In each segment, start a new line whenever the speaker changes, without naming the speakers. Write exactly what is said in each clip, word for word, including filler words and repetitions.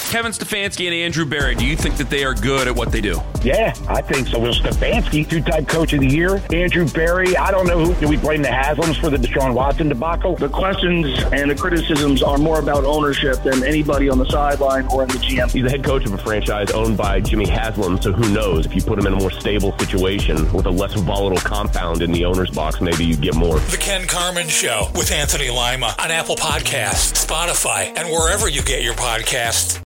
Kevin Stefanski and Andrew Berry, do you think that they are good at what they do?
Yeah, I think so. Well, Stefanski, two-time coach of the year. Andrew Berry, I don't know who. Do we blame the Haslams for the Deshaun Watson debacle?
The questions and the criticisms are more about ownership than anybody on the sideline or in the G M.
He's the head coach of a franchise owned by Jimmy Haslam, so who knows? If you put him in a more stable situation with a less volatile compound in the owner's box, maybe you get more.
The Ken Carman Show with Anthony Lima on Apple Podcasts, Spotify, and wherever you get your podcasts.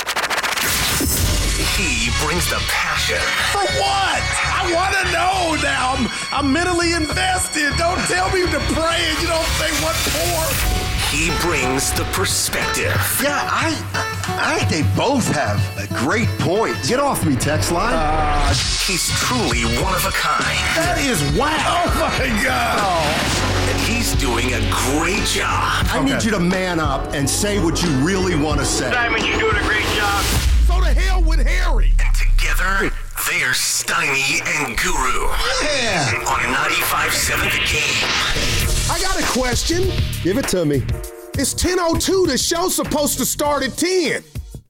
He brings the passion.
For what? I want to know now. I'm, I'm mentally invested. Don't tell me to pray and you don't say what for.
He brings the perspective.
Yeah, I I think they both have a great point. Get off me, text line.
Uh, he's truly one of a kind.
That is wow. Oh, my God.
Oh. And he's doing a great job.
I okay. need you to man up and say what you really want to say.
Simon, you're doing a great job.
So to hell with Harry.
And together, they're Steiny and Guru.
Yeah.
On ninety-five seven The Game.
I got a question.
Give it to me.
It's ten oh two. The show's supposed to start at ten.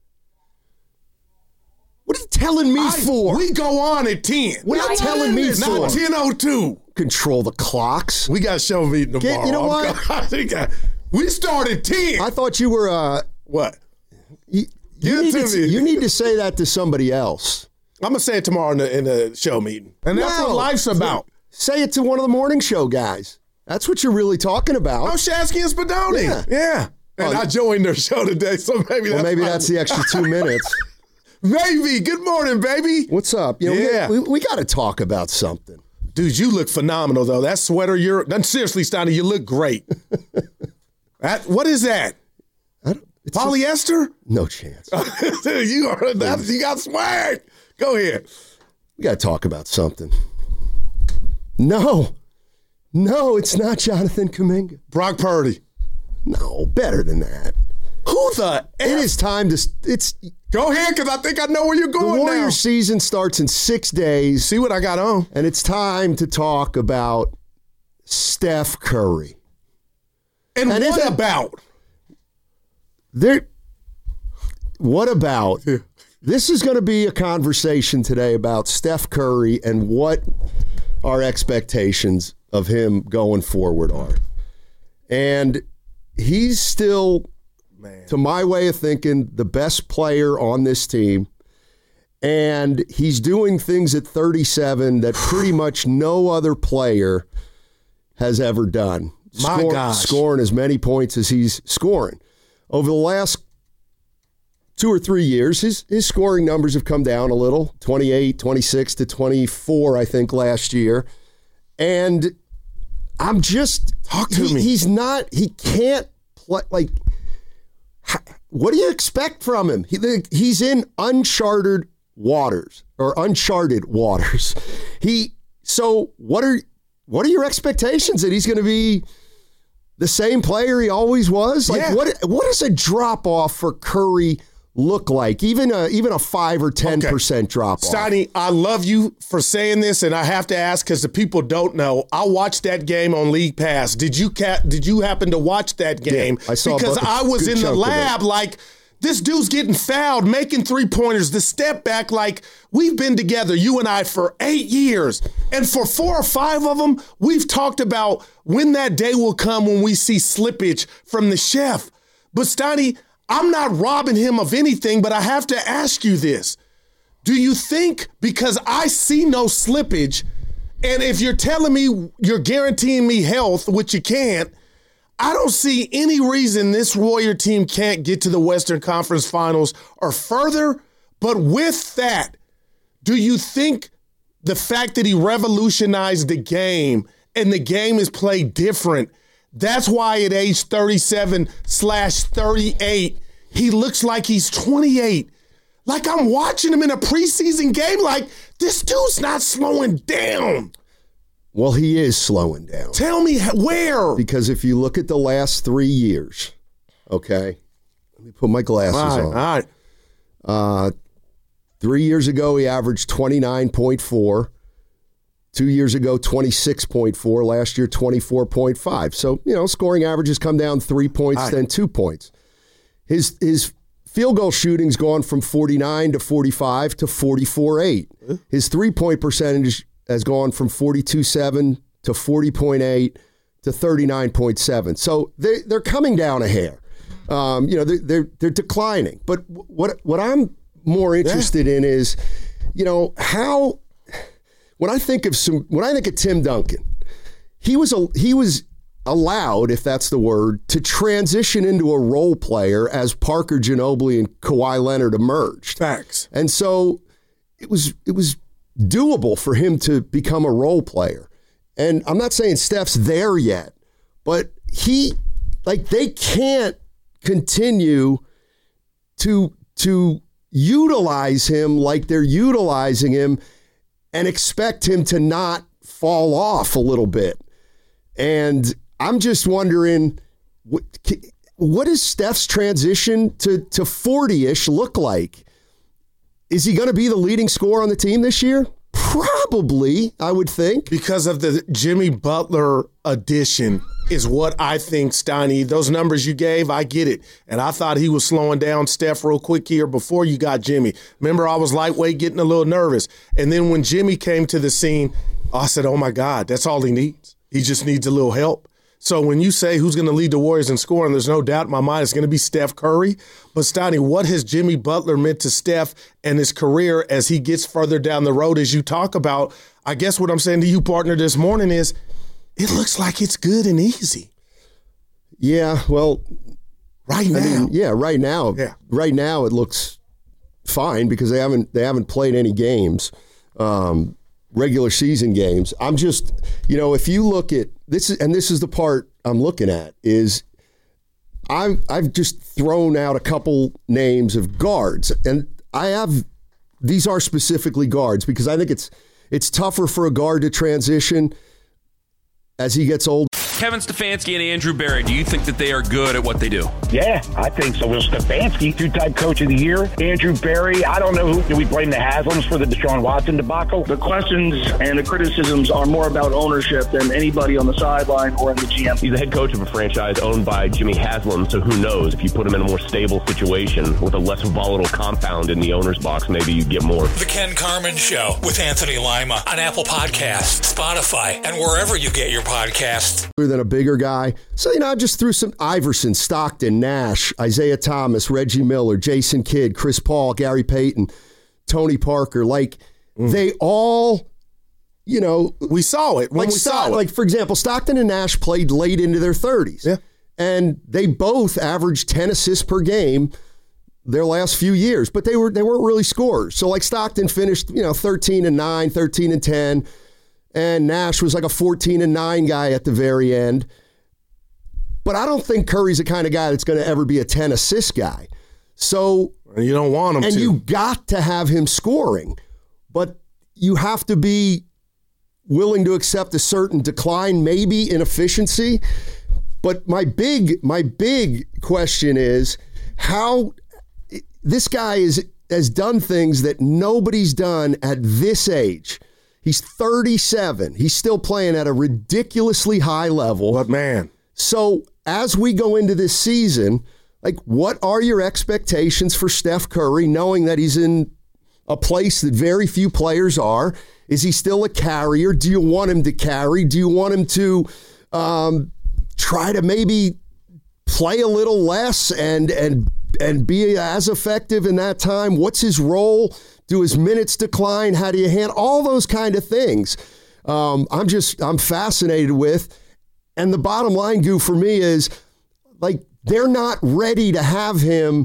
What are you telling me I, for?
We go on at ten.
What are you telling me for?
Not ten oh two.
Control the clocks.
We got a show meeting tomorrow.
Get, you know what?
I think I, we start at ten.
I thought you were, uh...
What?
You, you, need to, you need to say that to somebody else.
I'm going to say it tomorrow in the, in the show meeting. And that's no, what life's about.
Say it to one of the morning show guys. That's what you're really talking about.
Oh, Shasky and Spadoni. Yeah. yeah. And oh, I joined their show today, so maybe that's
Well, maybe that's the extra two minutes.
Maybe. Good morning, baby.
What's up? You know,
yeah.
We, we, we got to talk about something.
Dude, you look phenomenal, though. That sweater, you're... Seriously, Steiny, you look great. that, what is that?
I don't, it's
Polyester?
A, no chance.
you, are, that, you got swag. Go ahead.
We got to talk about something. No. No, it's not Jonathan Kuminga.
Brock Purdy.
No, better than that.
Who the F?
It is time to... It's
Go ahead, because I think I know where you're going now.
The Warriors season starts in six days.
See what I got on.
And it's time to talk about Steph Curry.
And, and what it, about?
There. What about... Yeah. This is going to be a conversation today about Steph Curry and what our expectations of him going forward are. And he's still, Man. to my way of thinking, the best player on this team. And he's doing things at thirty-seven that pretty much no other player has ever done.
My
Score,
gosh.
Scoring as many points as he's scoring. Over the last two or three years, his, his scoring numbers have come down a little, twenty-eight, twenty-six to twenty-four, I think, last year. And I'm just...
Talk to
he,
me.
He's not... He can't play... Like, what do you expect from him? He, he's in uncharted waters, or uncharted waters. He... So, what are what are your expectations? That he's going to be the same player he always was? Like,
yeah.
what what does a drop-off for Curry look like? Even a even a five or ten percent okay. drop off.
Steiny, I love you for saying this, and I have to ask because the people don't know. I watched that game on League Pass. Did you ca- Did you happen to watch that game?
Yeah, I saw
because
a,
I was in the lab like, this dude's getting fouled, making three pointers. The step back, like, we've been together, you and I, for eight years, and for four or five of them, we've talked about when that day will come when we see slippage from the chef. But Steiny, I'm not robbing him of anything, but I have to ask you this. Do you think, because I see no slippage, and if you're telling me you're guaranteeing me health, which you can't, I don't see any reason this Warrior team can't get to the Western Conference Finals or further. But with that, do you think the fact that he revolutionized the game and the game is played different, that's why at age thirty-seven slash thirty-eight, he looks like he's twenty-eight. Like I'm watching him in a preseason game like, this dude's not slowing down.
Well, he is slowing down.
Tell me where.
Because if you look at the last three years, okay, let me put my glasses
all right,
on.
All right.
Uh, three years ago, he averaged twenty-nine point four. Two years ago, twenty-six point four. Last year, twenty-four point five. So, you know, scoring averages come down three points,
right.
then two points. His his field goal shooting's gone from forty-nine to forty-five to forty-four eight. His three-point percentage has gone from forty-two seven to forty point eight to thirty-nine point seven. So they, they're coming down a hair. Um, you know, they're, they're, they're declining. But what what I'm more interested yeah. in is, you know, how when I think of some when I think of Tim Duncan, he was a he was allowed, if that's the word, to transition into a role player as Parker Ginobili and Kawhi Leonard emerged.
Facts.
And so it was it was doable for him to become a role player. And I'm not saying Steph's there yet, but he like they can't continue to to utilize him like they're utilizing him and expect him to not fall off a little bit. And I'm just wondering, what, what does Steph's transition to, to forty-ish look like? Is he going to be the leading scorer on the team this year? Probably, I would think.
Because of the Jimmy Butler addition is what I think, Steiny. Those numbers you gave, I get it. And I thought he was slowing down Steph real quick here before you got Jimmy. Remember, I was lightweight, getting a little nervous. And then when Jimmy came to the scene, I said, oh, my God, that's all he needs. He just needs a little help. So when you say who's going to lead the Warriors in scoring, there's no doubt in my mind it's going to be Steph Curry. But, Steiny, what has Jimmy Butler meant to Steph and his career as he gets further down the road as you talk about? I guess what I'm saying to you, partner, this morning is it looks like it's good and easy.
Yeah, well,
right now. I mean,
yeah, right now.
Yeah.
Right now it looks fine because they haven't they haven't played any games. Um regular season games. I'm just, you know, if you look at this, and this is the part I'm looking at, is I've, I've just thrown out a couple names of guards, and I have, these are specifically guards because I think it's it's tougher for a guard to transition as he gets older.
Kevin Stefanski and Andrew Barry, do you think that they are good at what they do?
Yeah, I think so. Will Stefanski, two-time coach of the year. Andrew Barry, I don't know who. Do we blame the Haslams for the Deshaun Watson debacle?
The questions and the criticisms are more about ownership than anybody on the sideline or in the G M.
He's the head coach of a franchise owned by Jimmy Haslam, so who knows? If you put him in a more stable situation with a less volatile compound in the owner's box, maybe you get more.
The Ken Carman Show with Anthony Lima on Apple Podcasts, Spotify, and wherever you get your podcasts.
Than a bigger guy. So, you know, I just threw some Iverson, Stockton, Nash, Isaiah Thomas, Reggie Miller, Jason Kidd, Chris Paul, Gary Payton, Tony Parker. Like, mm. they all, you know.
We saw it when
like
we saw it.
Like, for example, Stockton and Nash played late into their thirties.
Yeah.
And they both averaged ten assists per game their last few years, but they, were, they weren't really scorers. So, like, Stockton finished, you know, thirteen and nine, thirteen and ten. And Nash was like a fourteen and nine guy at the very end. But I don't think Curry's the kind of guy that's going to ever be a ten assist guy. So
you don't want him
and
to.
And you got to have him scoring. But you have to be willing to accept a certain decline, maybe in efficiency. But my big my big question is how this guy is has done things that nobody's done at this age. He's thirty-seven. He's still playing at a ridiculously high level.
But man.
So as we go into this season, like, what are your expectations for Steph Curry, knowing that he's in a place that very few players are? Is he still a carrier? Do you want him to carry? Do you want him to um, try to maybe play a little less and and and be as effective in that time? What's his role? Do his minutes decline? How do you handle all those kind of things? Um, I'm just, I'm fascinated with. And the bottom line, Goo, for me is, like, they're not ready to have him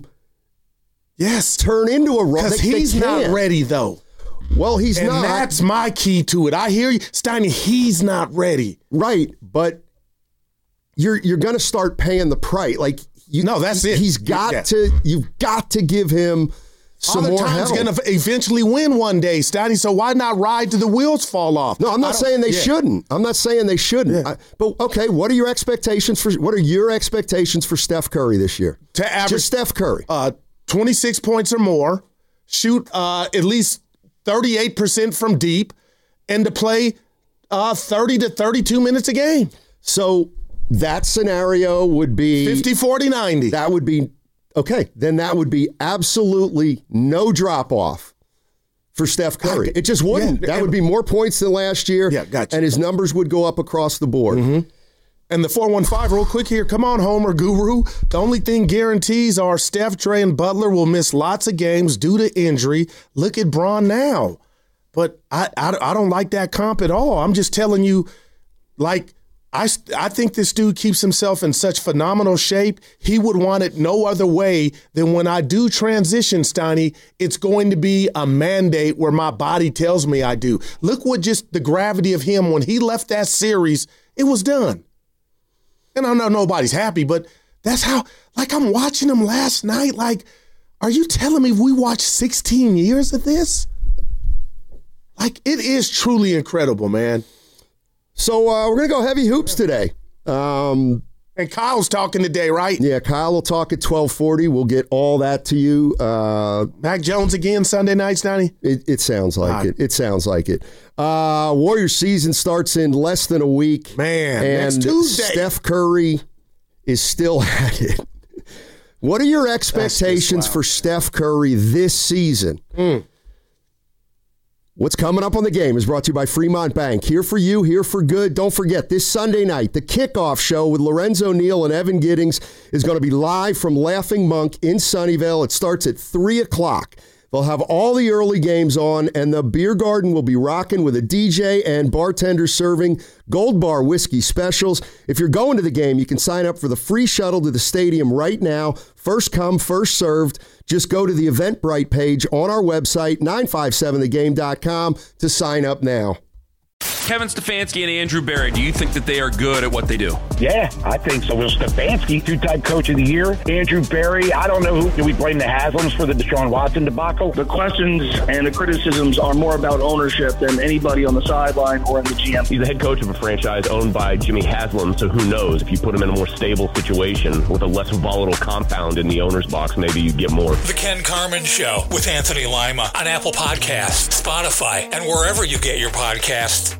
yes,
turn into a role.
Because he's not ready, though.
Well, he's
and
not.
And that's my key to it. I hear you, Steiny, he's not ready.
Right, but you're you're going to start paying the price. Like, you,
no, that's it.
He's got
yeah.
to, you've got to give him some
Other
more
time's
help.
going to eventually win one day, Steiny, so why not ride till the wheels fall off?
No, I'm not saying they yeah. shouldn't. I'm not saying they shouldn't.
Yeah.
I, but, okay, what are your expectations for, what are your expectations for Steph Curry this year?
To average.
Just Steph Curry.
Uh, twenty-six points or more, shoot uh, at least thirty-eight percent from deep, and to play uh, thirty to thirty-two minutes a game.
So that scenario would be
fifty, forty, ninety.
That would be Okay, then that would be absolutely no drop-off for Steph Curry. It just wouldn't. Yeah, that would be more points than last year,
yeah, gotcha.
And his numbers would go up across the board.
Mm-hmm. And the four one five, real quick here. Come on, Homer Guru. The only thing guarantees are Steph, Dre, and Butler will miss lots of games due to injury. Look at Bron now. But I, I, I don't like that comp at all. I'm just telling you, like, I, I think this dude keeps himself in such phenomenal shape. He would want it no other way than when I do transition, Steiny, it's going to be a mandate where my body tells me I do. Look what just the gravity of him, when he left that series, it was done. And I know nobody's happy, but that's how, like, I'm watching him last night. Like, are you telling me we watched sixteen years of this? Like, it is truly incredible, man.
So uh, we're going to go heavy hoops today. Um,
and Kyle's talking today, right?
Yeah, Kyle will talk at twelve forty. We'll get all that to you. Uh,
Mac Jones again Sunday nights, Donnie?
It, it sounds like right. it. It sounds like it. Uh, Warriors season starts in less than a week.
Man,
and
next Tuesday.
Steph Curry is still at it. What are your expectations for Steph Curry this season?
Mm.
What's coming up on the game is brought to you by Fremont Bank. Here for you, here for good. Don't forget, this Sunday night, the kickoff show with Lorenzo Neal and Evan Giddings is going to be live from Laughing Monk in Sunnyvale. It starts at three o'clock. They'll have all the early games on, and the beer garden will be rocking with a D J and bartender serving Gold Bar whiskey specials. If you're going to the game, you can sign up for the free shuttle to the stadium right now. First come, first served. Just go to the Eventbrite page on our website, nine five seven the game dot com, to sign up now.
Kevin Stefanski and Andrew Barry, do you think that they are good at what they do?
Yeah, I think so. Will Stefanski, two-time coach of the year. Andrew Barry, I don't know who. Do we blame the Haslams for the Deshaun Watson debacle?
The questions and the criticisms are more about ownership than anybody on the sideline or in the G M.
He's the head coach of a franchise owned by Jimmy Haslam, so who knows? If you put him in a more stable situation with a less volatile compound in the owner's box, maybe you get more.
The Ken Carman Show with Anthony Lima on Apple Podcasts, Spotify, and wherever you get your podcasts.